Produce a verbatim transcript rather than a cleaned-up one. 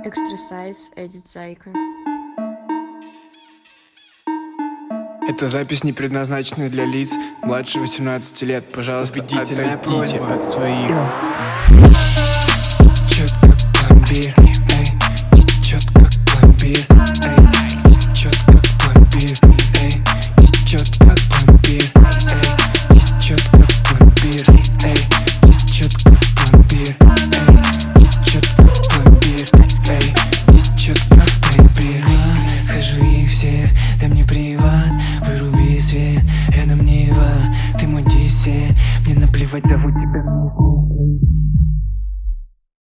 Exercise, Эдит Зайка. Эта запись не предназначена для лиц младше восемнадцати лет. Пожалуйста, убедительная отойдите просьба от своих